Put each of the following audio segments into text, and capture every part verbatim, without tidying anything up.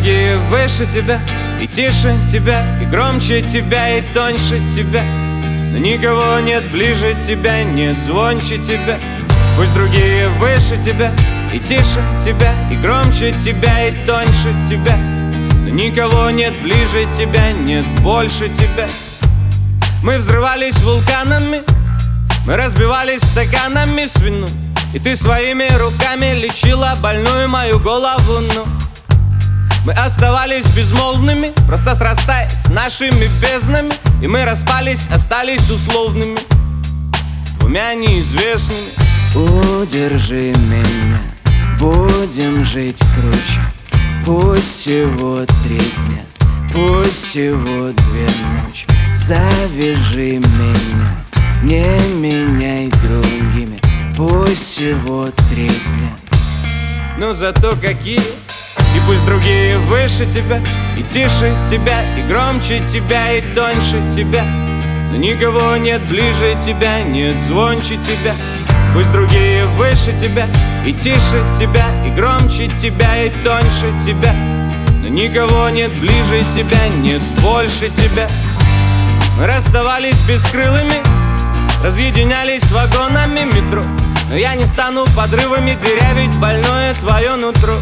другие выше тебя, и тише тебя, и громче тебя, и тоньше тебя. Но никого нет ближе тебя, нет звонче тебя. Пусть другие выше тебя, и тише тебя, и громче тебя, и тоньше тебя. Но никого нет ближе тебя, нет больше тебя. Мы взрывались вулканами, мы разбивались стаканами с вином, и ты своими руками лечила больную мою голову, ну. Мы оставались безмолвными, просто срастаясь с нашими безднами, и мы распались, остались условными, двумя неизвестными. Удержи меня, будем жить круче. Пусть всего три дня, пусть всего две ночи. Завяжи меня, не меняй другими. Пусть всего три дня. Но зато какие. И пусть другие выше тебя, и тише тебя, и громче тебя, и тоньше тебя. Но никого нет ближе тебя, нет звонче тебя. Пусть другие выше тебя, и тише тебя, и громче тебя, и тоньше тебя. Но никого нет ближе тебя, нет больше тебя. Мы расставались бескрылыми, разъединялись вагонами метро, но я не стану подрывами дырявить больное твое нутро.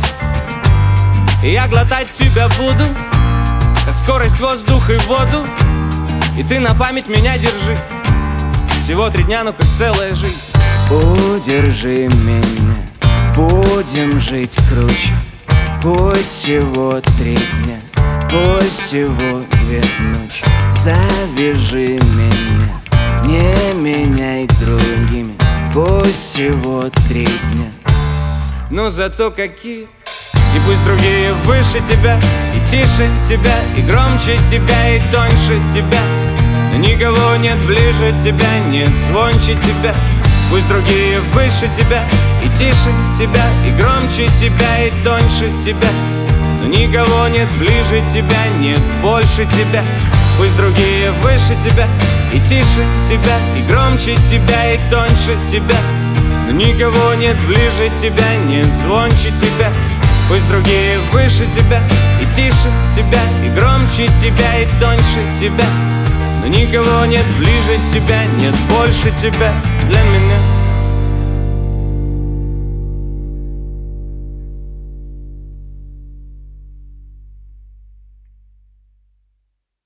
И я глотать тебя буду, как скорость воздух и воду. И ты на память меня держи. Всего три дня, но как целая жизнь. Удержи меня, будем жить круче. Пусть всего три дня, пусть всего две ночи. Завяжи меня, не меняй другими. Пусть всего три дня. Но зато какие. И пусть другие выше тебя, и тише тебя, и громче тебя, и тоньше тебя. Но никого нет ближе тебя, нет звонче тебя. Пусть другие выше тебя, и тише тебя, и громче тебя, и тоньше тебя. Но никого нет ближе тебя, нет больше тебя. Пусть другие выше тебя, и тише тебя, и громче тебя, и тоньше тебя. Но никого нет ближе тебя, нет звонче тебя. Пусть другие выше тебя, и тише тебя, и громче тебя, и тоньше тебя. Но никого нет ближе тебя, нет больше тебя для меня.